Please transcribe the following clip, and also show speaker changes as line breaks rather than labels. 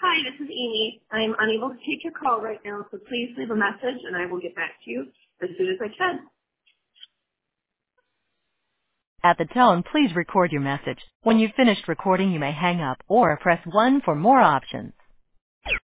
Hi, this is Amy. I'm unable to take your call right now, so please leave a message and I will get back to you as soon as I can.
At the tone, please record your message. When you've finished recording, you may hang up or press 1 for more options.